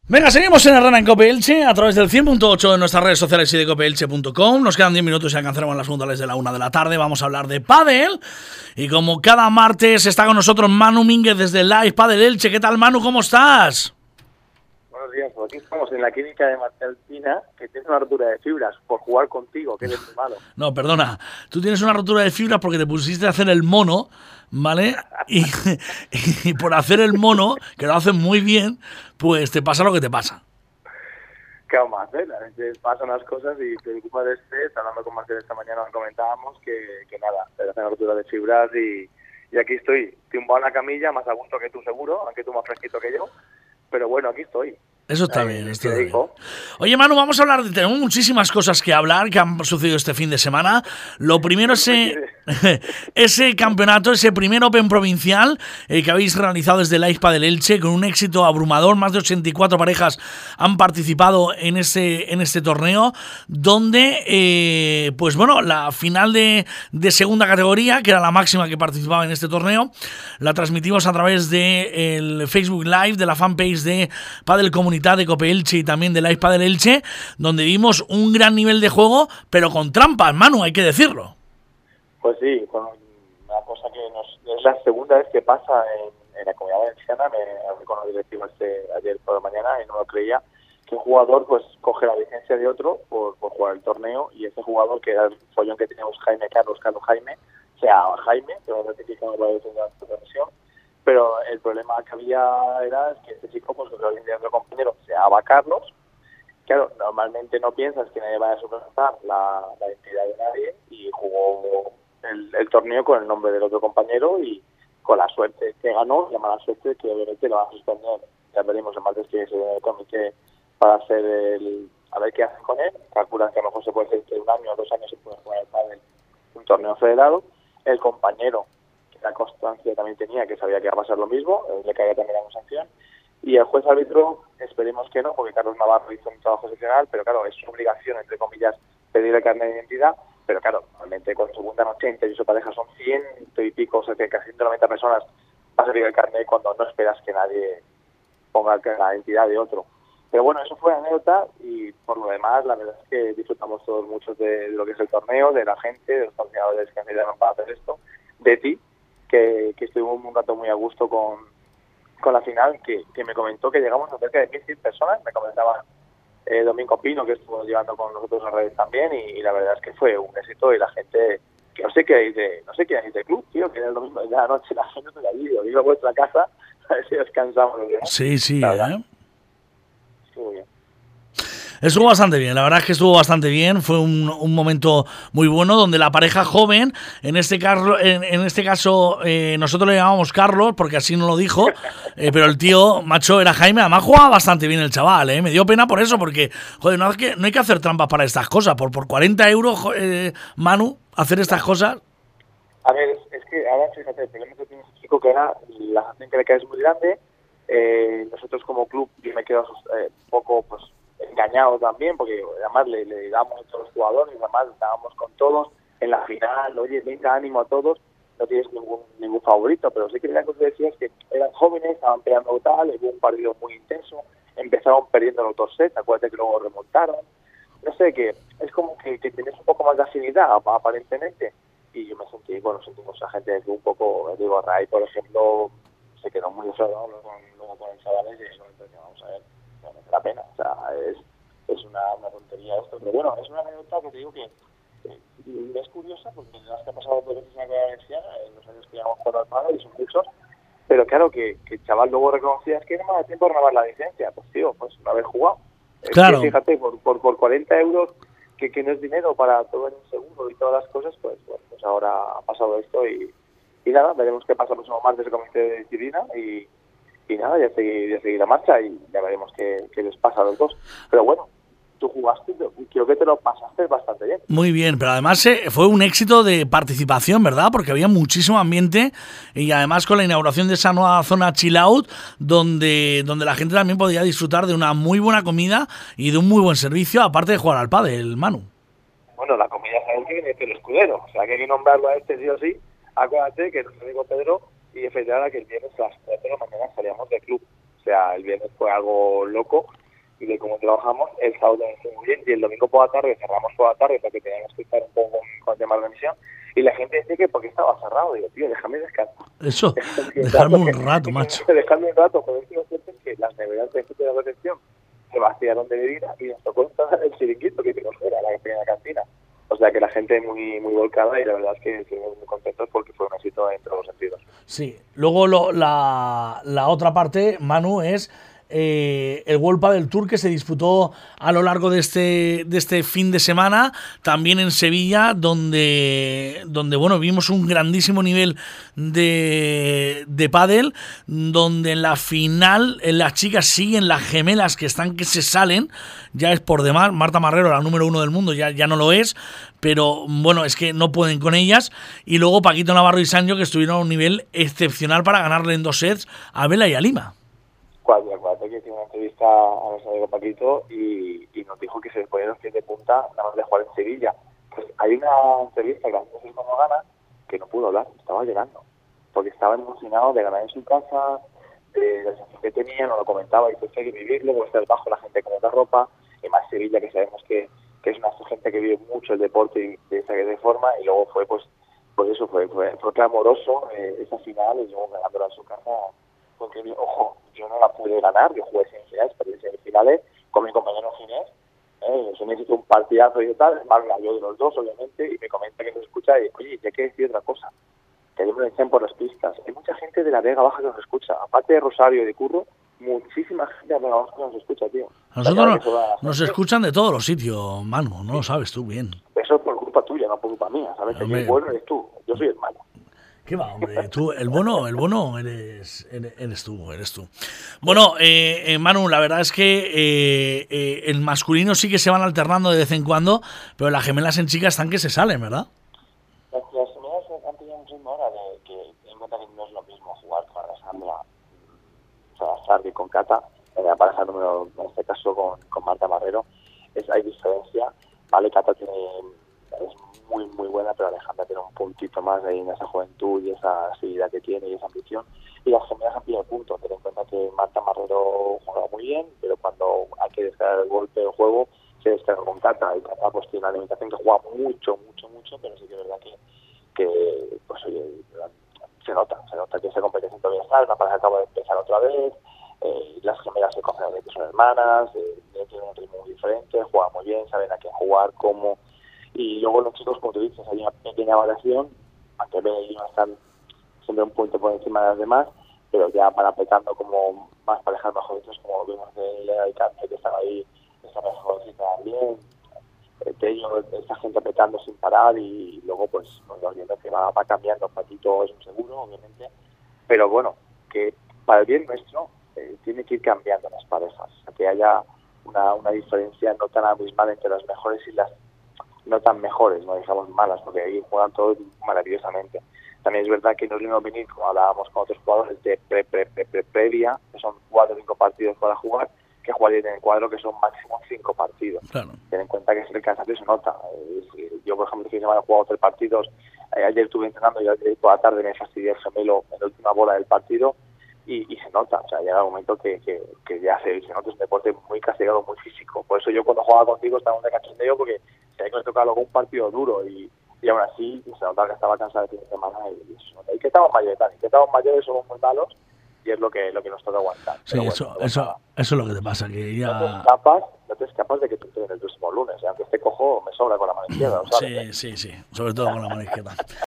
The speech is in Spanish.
Venga, seguimos en Herrera en Cope Elche a través del 100.8 de nuestras redes sociales y de copeelche.com. Nos quedan 10 minutos y alcanzaremos las puntuales de la 1 de la tarde. Vamos a hablar de pádel. Y como cada martes está con nosotros Manu Mínguez desde Live Padel Elche. ¿Qué tal, Manu? ¿Cómo estás? Buenos días, pues aquí estamos en la clínica de Marceltina, que tiene una rotura de fibras por jugar contigo, que eres muy malo. No, perdona. Tú tienes una rotura de fibras porque te pusiste a hacer el mono, ¿vale? Y por hacer el mono, que lo haces muy bien, pues te pasa lo que te pasa. ¿Qué vamos a hacer? A veces pasan las cosas y te ocupas de estrés. Hablando con Marcel esta mañana comentábamos que nada, te hacen una rotura de fibras y aquí estoy, tumbado en la camilla, más a gusto que tú seguro, aunque tú más fresquito que yo. Pero bueno, aquí estoy. Eso está bien, está bien. Oye, Manu, vamos a hablar tenemos muchísimas cosas que hablar que han sucedido este fin de semana. Lo primero es ese campeonato, ese primer Open provincial que habéis realizado desde Live Padel Elche con un éxito abrumador. Más de 84 parejas han participado en este torneo, donde, pues bueno, la final de segunda categoría, que era la máxima que participaba en este torneo, la transmitimos a través del Facebook Live, de la fanpage de Padel Comunidad de Cope Elche y también de Live Padel Elche, donde vimos un gran nivel de juego, pero con trampas, Manu, hay que decirlo. Pues sí, con una cosa que es la segunda vez que pasa en la Comunidad Valenciana. Me hablé con el directivo ayer por la mañana y no lo creía, que un jugador pues coge la licencia de otro por jugar el torneo, y ese jugador, que era el follón que teníamos Carlos Jaime, se llama Jaime, pero certificado para la profesión. Pero el problema que había era que este chico, pues con la licencia de otro compañero, se llama Carlos. Claro, normalmente no piensas que nadie vaya a suplantar la identidad de nadie, y jugó el torneo con el nombre del otro compañero y con la suerte que ganó, la mala suerte que obviamente lo van a suspender. Ya veremos el martes que se viene el comité para hacer a ver qué hacen con él. Calculan que a lo mejor se puede hacer que 1 año o 2 años se puede jugar un torneo federado. El compañero, que la constancia también tenía, que sabía que iba a pasar lo mismo, le caía también la sanción. Y el juez árbitro, esperemos que no, porque Carlos Navarro hizo un trabajo excepcional, pero claro, es su obligación, entre comillas, pedir el carnet de identidad. Pero claro, normalmente con segunda noche en su pareja son 100 y pico, o sea que casi 190 personas va a salir el carnet cuando no esperas que nadie ponga la identidad de otro. Pero bueno, eso fue anécdota, y por lo demás, la verdad es que disfrutamos todos mucho de lo que es el torneo, de la gente, de los patrocinadores que ayudaron para hacer esto, de ti, que estuvimos un rato muy a gusto con la final, que me comentó que llegamos a cerca de 1.100 personas. Me comentaba Domingo Pino, que estuvo llevando con nosotros en redes también, y la verdad es que fue un éxito, y la gente, que no sé qué hay de club, tío, que era lo mismo, ya anoche la gente te la digo, digo a vuestra casa, a ver si descansamos. ¿No? Sí, Muy bien. Estuvo bastante bien, la verdad es que estuvo bastante bien. Fue un momento muy bueno donde la pareja joven, en este caso nosotros le llamamos Carlos porque así nos lo dijo, pero el tío macho era Jaime. Además jugaba bastante bien el chaval, me dio pena por eso, porque joder, no hay que hacer trampas para estas cosas. Por 40 euros, Manu, hacer estas cosas. A ver, es que ahora fíjate, el problema que tiene ese chico, que era la gente que le cae es muy grande. Nosotros como club, yo me quedo un poco pues engañado también, porque además le damos a todos los jugadores, además estábamos con todos en la final. Oye, venga, ánimo a todos, no tienes ningún favorito, pero sí que la cosa que decía es que eran jóvenes, estaban peleando tal, hubo un partido muy intenso, empezaron perdiendo los 2 sets, acuérdate que luego remontaron, no sé, que es como que tenés un poco más de afinidad aparentemente, y yo me sentí, bueno, sentimos a gente un poco, digo, Ray, por ejemplo, se quedó muy enfadado luego con el chavales, y eso, vamos a ver, no me da la pena, o sea, es una tontería esto, pero bueno, es una anécdota que te digo que es curiosa, porque las que ha pasado 2 veces en la Comunidad Valenciana, en los años que llevamos jugando al pádel, y son muchos, pero claro, que el chaval luego reconocía, es que no me da tiempo de renovar la licencia. Pues tío, pues no haber jugado. Claro. Es que fíjate, por 40 euros, que no es dinero para todo el seguro y todas las cosas, pues ahora ha pasado esto, y nada, veremos qué pasa el próximo martes el comité de disciplina, y nada, ya seguir la marcha, y ya veremos qué les pasa a los dos. Pero bueno, tú jugaste, creo que te lo pasaste bastante bien. Muy bien, pero además fue un éxito de participación, ¿verdad? Porque había muchísimo ambiente, y además con la inauguración de esa nueva zona chill out, donde la gente también podía disfrutar de una muy buena comida y de un muy buen servicio, aparte de jugar al pádel, Manu. Bueno, la comida es que viene el escudero, o sea que hay que nombrarlo a este sí o sí. Acuérdate que nuestro amigo Pedro y efectivamente que el viernes a las 4 de la mañana salíamos del club. O sea, el viernes fue algo loco, y de cómo trabajamos. El sábado también fue muy bien, y el domingo por la tarde cerramos por la tarde porque teníamos que estar un poco con el tema de la emisión, y la gente decía que porque estaba cerrado. Digo, tío, déjame descansar. Eso, dejarme un rato, macho. Dejarme un rato, pero es cierto que las neveras de la recepción se vaciaron de bebida y nos tocó instalar el chiringuito que hicimos fuera, la pequeña cantina. O sea que la gente muy muy volcada, y la verdad es que estuvimos muy contentos porque fue un éxito en todos los sentidos. Sí, luego la otra parte, Manu, es el World Padel Tour que se disputó a lo largo de este fin de semana, también en Sevilla, donde bueno, vimos un grandísimo nivel de pádel, donde en la final las chicas siguen las gemelas que se salen, ya es por demás. Marta Marrero, la número 1 del mundo, ya no lo es, pero bueno, es que no pueden con ellas. Y luego Paquito Navarro y Sancho, que estuvieron a un nivel excepcional para ganarle en 2 sets a Vela y a Lima. Que hicimos una entrevista a nuestro amigo Paquito y nos dijo que se le ponían los pies de punta nada más de jugar en Sevilla. Pues hay una entrevista que hace cuando gana que no pudo hablar, estaba llorando, porque estaba emocionado de ganar en su casa, de la sensación que tenía, nos lo comentaba, y pues hay que vivirlo, porque estar bajo la gente con otra ropa, y más Sevilla, que sabemos que es una gente que vive mucho el deporte y de forma, y luego fue pues eso, fue clamoroso esa final, y luego ganándola en su casa. Porque, ojo, yo no la pude ganar, yo jugué semifinales, perdí semifinales con mi compañero Ginés, eso me hizo un partidazo y tal, más yo de los dos, obviamente, y me comenta que nos escucha, y oye, ya que decir otra cosa, que ayer me lo echan por las pistas, hay mucha gente de la Vega Baja que nos escucha, aparte de Rosario y de Curro, muchísima gente de la Vega Baja que nos escucha, tío. A nosotros nos escuchan de todos los sitios, Manu, no lo sabes tú bien. Eso es por culpa tuya, no por culpa mía, ¿sabes? Que el bueno eres tú, yo soy el malo. ¿Qué va, hombre? Tú, el bueno eres tú. Bueno, Manu, la verdad es que el masculino sí que se van alternando de vez en cuando, pero las gemelas en chicas están que se salen, ¿verdad? Las gemelas han tenido un ritmo ahora de que ten en cuenta que no es lo mismo jugar con Alessandra, Sardi con Cata, la pareja número, en este caso con Marta Marrero, hay diferencia, ¿vale? Cata es muy muy buena, pero Alejandra tiene un puntito más ahí en esa juventud y esa actividad que tiene y esa ambición, y las gemelas han pillado punto. Ten en cuenta que Marta Marrero juega muy bien, pero cuando hay que descargar el golpe del juego se descarga con Cata, y Cata pues tiene una limitación que juega mucho, pero sí que es verdad que pues oye, se nota que esa competencia todavía está, la pareja acaba de empezar otra vez, las gemelas se conocen que son hermanas, tienen un ritmo muy diferente, juegan muy bien, saben a qué jugar, cómo. Y luego los chicos, como tú dices, hay una pequeña variación, aunque Vela y Lima están siempre un punto por encima de las demás, pero ya van apretando como más parejas mejorcitas, como vimos de Lea y Cante, que están ahí, esta mejorcita también, Tello, esta gente apretando sin parar, y luego pues nos viendo que va cambiando. Patito es un seguro, obviamente, pero bueno, que para el bien nuestro tiene que ir cambiando las parejas, o sea, que haya una diferencia no tan abismal entre las mejores y las no tan mejores, no digamos malas, porque ahí juegan todos maravillosamente. También es verdad que no es lo mismo venir, como hablábamos con otros jugadores, de previa, que son 4 o 5 partidos para jugar, que jugar en el cuadro, que son máximo 5 partidos. Claro. Ten en cuenta que el cansancio se nota. Yo, por ejemplo, el fin de semana he jugado 3 partidos, ayer estuve entrenando y ayer por la tarde me fastidié el gemelo en la última bola del partido, y se nota, o sea, llega un momento que ya se nota, es un deporte muy castigado, muy físico. Por eso yo cuando jugaba contigo estaba de cachondeo, porque si hay que tocar luego un partido duro, y aún así se notaba que estaba cansado el fin de semana, y que estamos mayores, somos muy malos, y es lo que nos toca aguantar. Sí, bueno, eso es lo que te pasa, que ya... No te escapas de que tú te el próximo lunes, aunque esté cojo me sobra con la mano izquierda, ¿sabes? Sí, sobre todo con la mano izquierda.